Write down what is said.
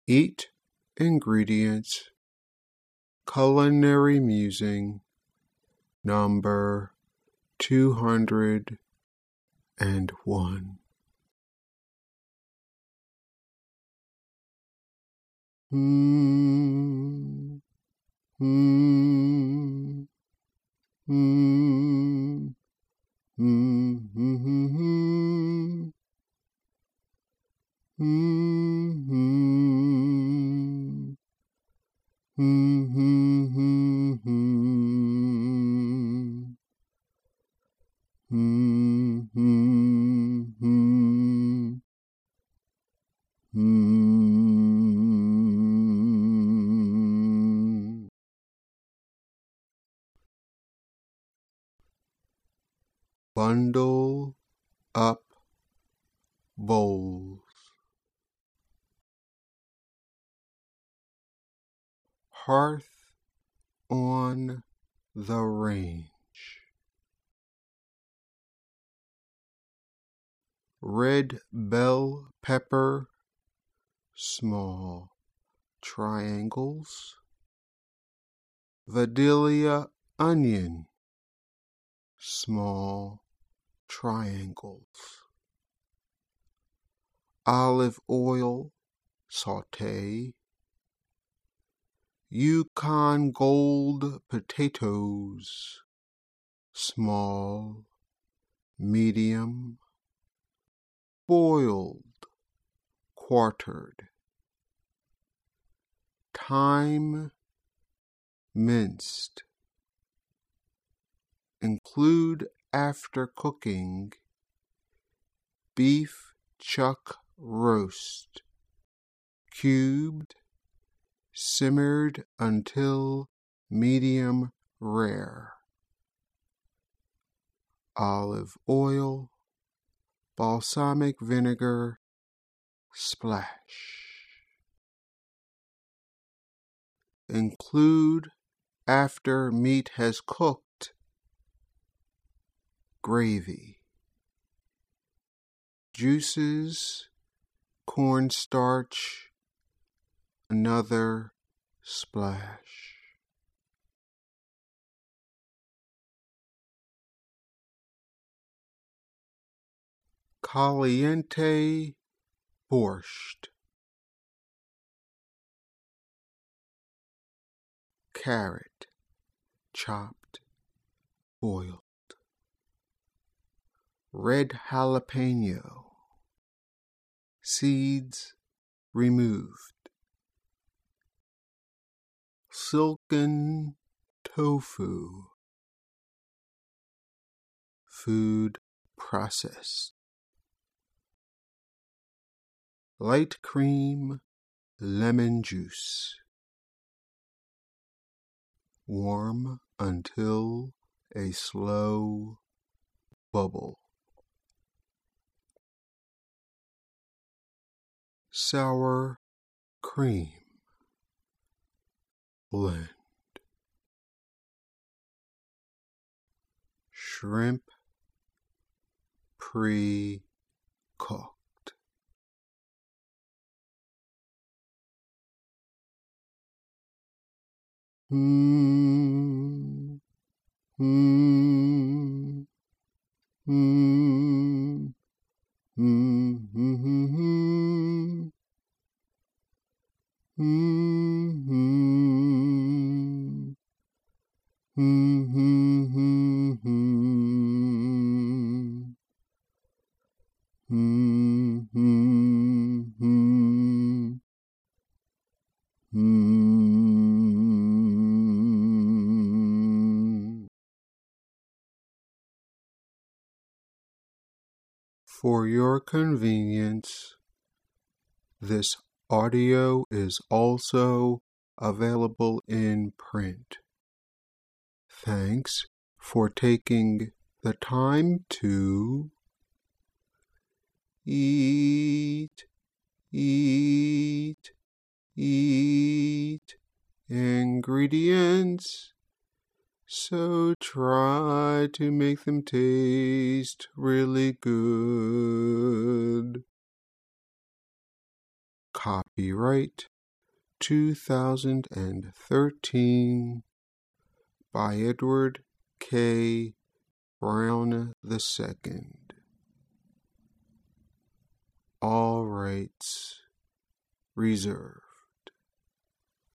Eat ingredients, culinary musing, number 201. Hmm. Hmm. Hmm. Hmm. Hmm. Hmm. Hmm. Hmm. Bundle up bowls. Hearth on the range. Red bell pepper, small triangles. Vidalia onion, small triangles. Olive oil, sauté. Yukon Gold potatoes, small, medium. Boiled, quartered. Thyme, minced. Include after cooking beef chuck roast, cubed, simmered until medium rare. Olive oil, balsamic vinegar, splash. Include after meat has cooked gravy. Juices, cornstarch, another splash. Caliente borscht. Carrot, chopped, boiled. Red jalapeno, seeds removed. Silken tofu, food processed. Light cream, lemon juice. Warm until a slow bubble. Sour cream. Blend. Shrimp pre-cooked. Hmm. Hmm. Hmm. Hmm. Hmm. Hmm. For your convenience, this audio is also available in print. Thanks for taking the time to eat, eat, eat ingredients. So try to make them taste really good. Copyright 2013 by Edward K. Brown II. All rights reserved.